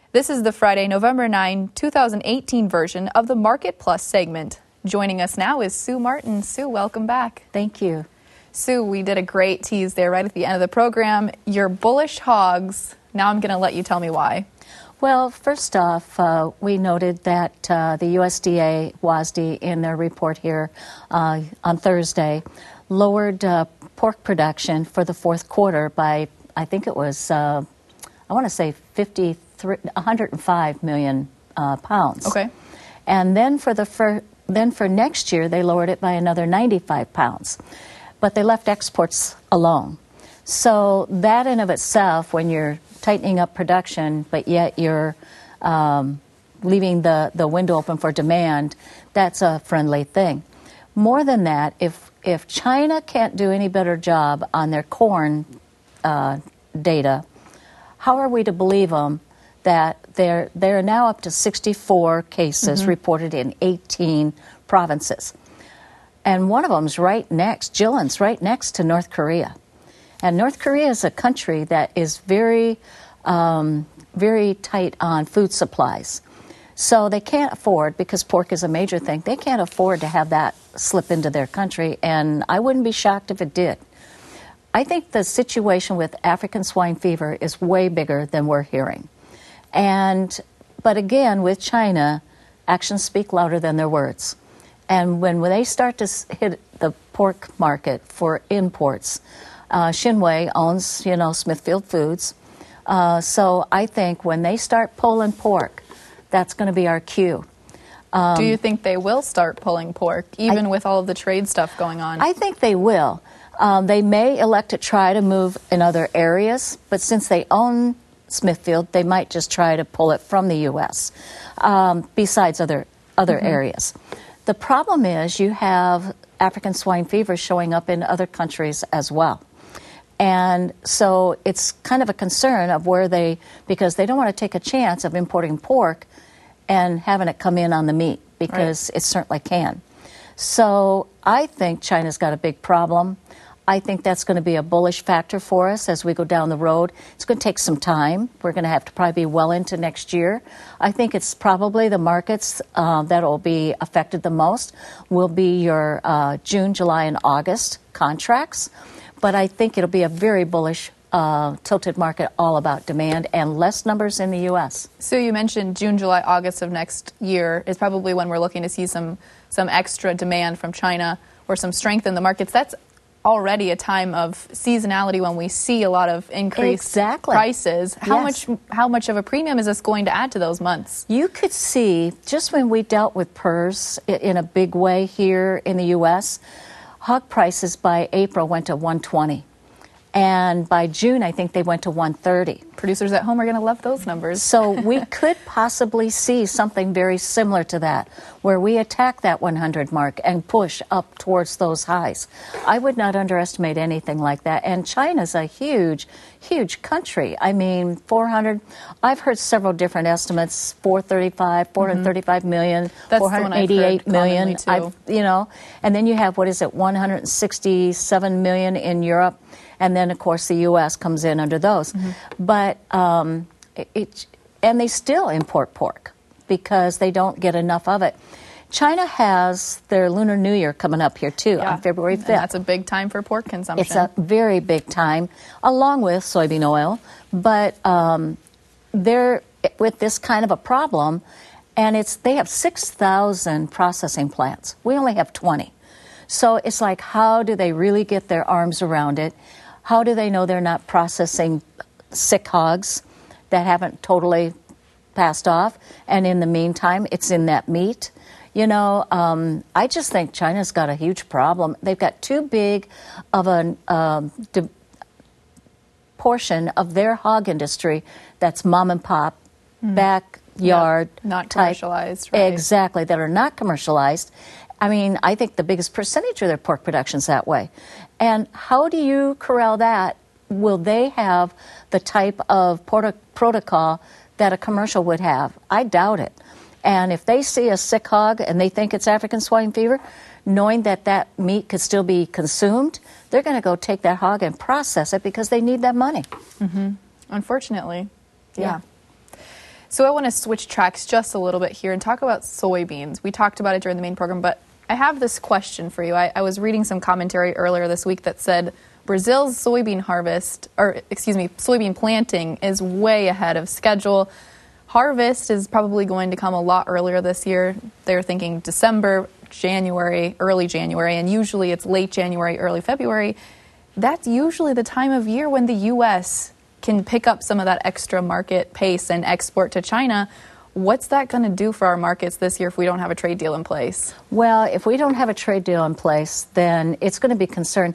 This is the Friday, November 9, 2018 version of the Market Plus segment. Joining us now is Sue Martin. Sue, welcome back. Thank you. Sue, we did a great tease there right at the end of the program. You're bullish hogs. Now I'm going to let you tell me why. Well, first off, we noted that the USDA, WASDE, in their report here on Thursday, lowered pork production for the fourth quarter by, I think it was, I want to say 105 million pounds. Okay. And then for next year, they lowered it by another 95 pounds. But they left exports alone. So that in of itself, when you're tightening up production, but yet you're leaving the window open for demand, that's a friendly thing. More than that, if China can't do any better job on their corn data, how are we to believe them that they're now up to 64 cases reported in 18 provinces? And one of them's right next, Jillin's right next to North Korea. And North Korea is a country that is very, very tight on food supplies. So they can't afford, because pork is a major thing, they can't afford to have that slip into their country, and I wouldn't be shocked if it did. I think the situation with African swine fever is way bigger than we're hearing. But again, with China, actions speak louder than their words. And when they start to hit the pork market for imports, Shinwei owns, Smithfield Foods. So I think when they start pulling pork, that's going to be our cue. Do you think they will start pulling pork, even with all of the trade stuff going on? I think they will. They may elect to try to move in other areas, but since they own Smithfield, they might just try to pull it from the U.S., besides other areas. The problem is you have African swine fever showing up in other countries as well. And so it's kind of a concern of because they don't want to take a chance of importing pork and having it come in on the meat, because it certainly can. So I think China's got a big problem. I think that's going to be a bullish factor for us as we go down the road. It's going to take some time. We're going to have to probably be well into next year. I think it's probably the markets that will be affected the most will be your June, July, and August contracts. But I think it'll be a very bullish tilted market, all about demand and less numbers in the U.S. So you mentioned June, July, August of next year is probably when we're looking to see some extra demand from China or some strength in the markets. That's already a time of seasonality when we see a lot of increased prices. How much of a premium is this going to add to those months? You could see, just when we dealt with PRRS in a big way here in the U.S., hog prices by April went to 120. And by June, I think they went to 130. Producers at home are going to love those numbers. So we could possibly see something very similar to that, where we attack that 100 mark and push up towards those highs. I would not underestimate anything like that. And China's a huge, huge country. I mean, 400, I've heard several different estimates, 435 million, That's 488 million. Too. And then you have, 167 million in Europe. And then, of course, the U.S. comes in under those. But and they still import pork because they don't get enough of it. China has their Lunar New Year coming up here, too, on February 5th. And that's a big time for pork consumption. It's a very big time, along with soybean oil. But they're with this kind of a problem, and they have 6,000 processing plants. We only have 20. So it's like, how do they really get their arms around it? How do they know they're not processing sick hogs that haven't totally passed off? And in the meantime, it's in that meat. I just think China's got a huge problem. They've got too big of a portion of their hog industry that's mom and pop, backyard not type. Commercialized, right? Exactly, that are not commercialized. I mean, I think the biggest percentage of their pork production's that way. And how do you corral that? Will they have the type of protocol that a commercial would have? I doubt it. And if they see a sick hog and they think it's African swine fever, knowing that meat could still be consumed, they're going to go take that hog and process it because they need that money. Unfortunately, yeah. So I want to switch tracks just a little bit here and talk about soybeans. We talked about it during the main program, but I have this question for you. I was reading some commentary earlier this week that said Brazil's soybean soybean planting is way ahead of schedule. Harvest is probably going to come a lot earlier this year. They're thinking December, January, early January, and usually it's late January, early February. That's usually the time of year when the U.S. can pick up some of that extra market pace and export to China. What's that going to do for our markets this year if we don't have a trade deal in place? Well, if we don't have a trade deal in place, then it's going to be concerned.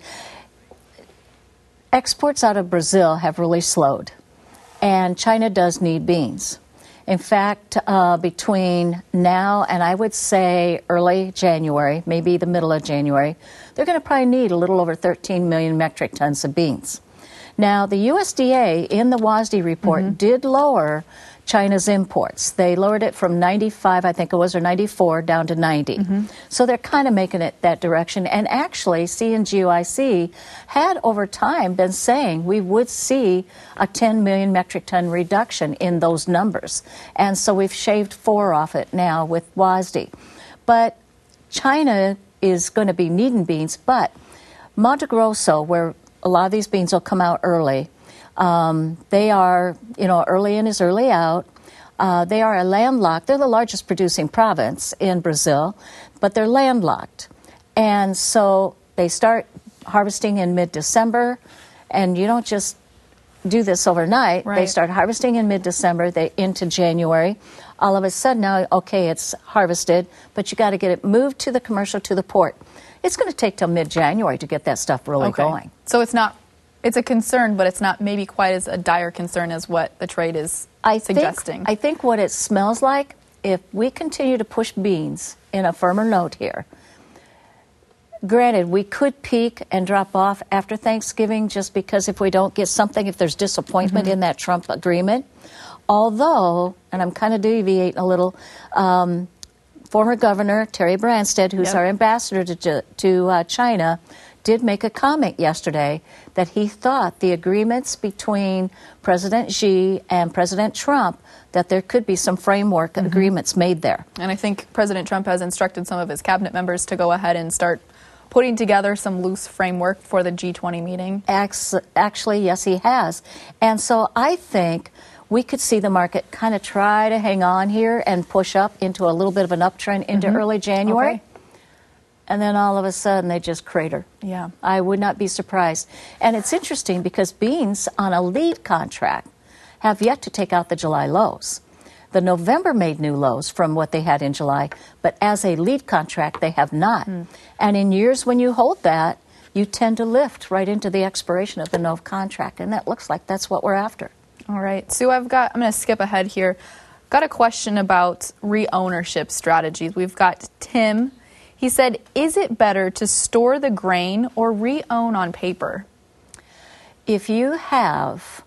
Exports out of Brazil have really slowed, and China does need beans. In fact, between now and I would say early January, maybe the middle of January, they're going to probably need a little over 13 million metric tons of beans. Now, the USDA in the WASDE report did lower China's imports. They lowered it from 95, I think it was, or 94, down to 90. So they're kind of making it that direction. And actually, CNGOIC had over time been saying we would see a 10 million metric ton reduction in those numbers. And so we've shaved 4 off it now with WASDE. But China is going to be needing beans, but Mato Grosso, where a lot of these beans will come out early, they are, early in is early out. They are a landlocked. They're the largest producing province in Brazil, but they're landlocked. And so they start harvesting in mid-December, and you don't just do this overnight. Right. They start harvesting in mid-December, they into January. All of a sudden now, okay, it's harvested, but you got to get it moved to the commercial, to the port. It's going to take till mid-January to get that stuff really going. So it's a concern, but it's not maybe quite as a dire concern as what the trade is suggesting. I think what it smells like, if we continue to push beans in a firmer note here, granted, we could peak and drop off after Thanksgiving just because if we don't get something, if there's disappointment in that Trump agreement. Although, and I'm kind of deviating a little, former Governor Terry Branstad, who's our ambassador to China, did make a comment yesterday that he thought the agreements between President Xi and President Trump, that there could be some framework agreements made there. And I think President Trump has instructed some of his cabinet members to go ahead and start putting together some loose framework for the G20 meeting. Actually, yes, he has. And so I think we could see the market kind of try to hang on here and push up into a little bit of an uptrend into early January. Okay. And then all of a sudden they just crater. Yeah. I would not be surprised. And it's interesting because beans on a lead contract have yet to take out the July lows. The November made new lows from what they had in July, but as a lead contract, they have not. And in years when you hold that, you tend to lift right into the expiration of the Nov contract, and that looks like that's what we're after. All right. Sue, I'm going to skip ahead here. Got a question about re-ownership strategies. We've got Tim. He said, is it better to store the grain or re-own on paper? If you have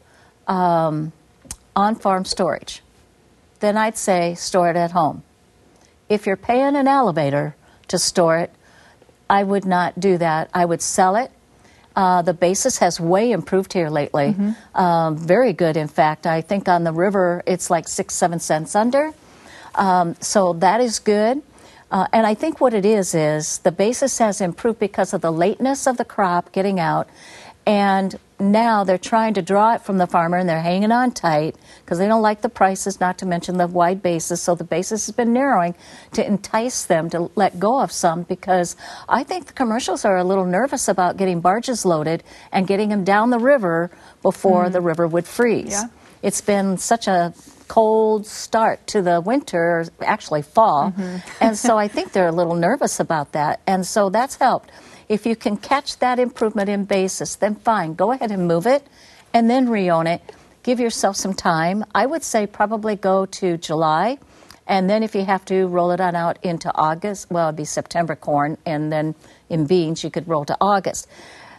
on-farm storage, then I'd say store it at home. If you're paying an elevator to store it, I would not do that. I would sell it. The basis has way improved here lately. Very good, in fact. I think on the river it's like 6-7 cents under. So that is good. And I think what it is the basis has improved because of the lateness of the crop getting out. And now they're trying to draw it from the farmer, and they're hanging on tight because they don't like the prices, not to mention the wide basis. So the basis has been narrowing to entice them to let go of some, because I think the commercials are a little nervous about getting barges loaded and getting them down the river before the river would freeze. Yeah. It's been such a cold start to the winter, actually fall, and so I think they're a little nervous about that, and so that's helped. If you can catch that improvement in basis, then fine, go ahead and move it and then re-own it. Give yourself some time. I would say probably go to July, and then if you have to, roll it on out into August. Well, it'd be September corn, and then in beans you could roll to August.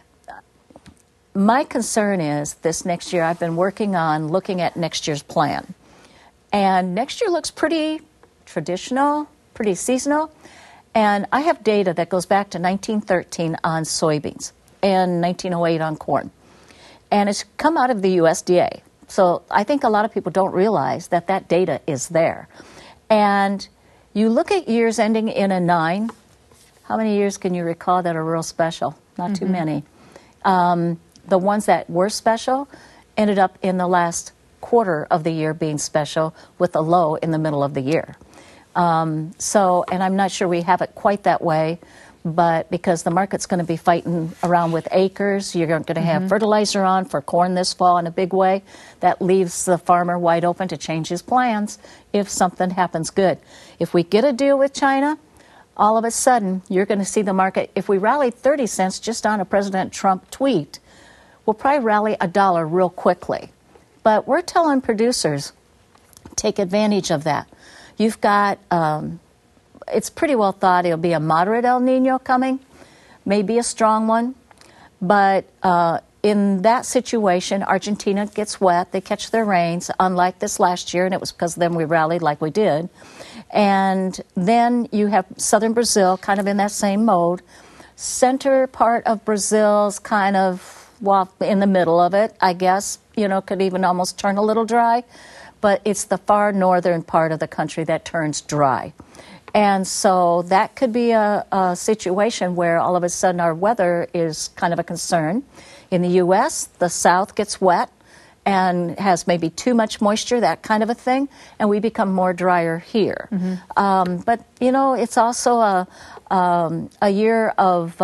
My concern is this next year, I've been working on looking at next year's plan. And next year looks pretty traditional, pretty seasonal. And I have data that goes back to 1913 on soybeans and 1908 on corn. And it's come out of the USDA. So I think a lot of people don't realize that that data is there. And you look at years ending in a 9, how many years can you recall that are real special? Not too many. The ones that were special ended up in the last quarter of the year being special with a low in the middle of the year. And I'm not sure we have it quite that way, but because the market's going to be fighting around with acres, you're going to have fertilizer on for corn this fall in a big way. That leaves the farmer wide open to change his plans if something happens good. If we get a deal with China, all of a sudden, you're going to see the market. If we rallied 30 cents just on a President Trump tweet, we'll probably rally $1 real quickly. But we're telling producers, take advantage of that. You've got, it's pretty well thought it'll be a moderate El Nino coming, maybe a strong one. But in that situation, Argentina gets wet. They catch their rains, unlike this last year, and it was because of them we rallied like we did. And then you have southern Brazil kind of in that same mode. Center part of Brazil's kind of, well, in the middle of it, I guess, could even almost turn a little dry. But it's the far northern part of the country that turns dry. And so that could be a situation where all of a sudden our weather is kind of a concern. In the U.S., the south gets wet and has maybe too much moisture, that kind of a thing, and we become more drier here. But, it's also a year of,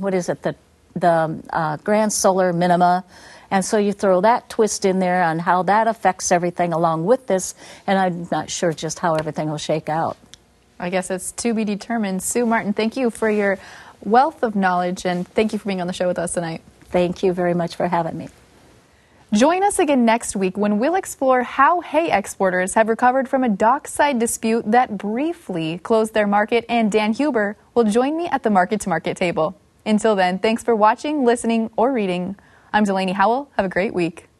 the grand solar minima, and so you throw that twist in there on how that affects everything along with this, and I'm not sure just how everything will shake out. I guess it's to be determined. Sue Martin, thank you for your wealth of knowledge, and thank you for being on the show with us tonight. Thank you very much for having me. Join us again next week when we'll explore how hay exporters have recovered from a dockside dispute that briefly closed their market, and Dan Huber will join me at the market-to-market table. Until then, thanks for watching, listening, or reading. I'm Delaney Howell. Have a great week.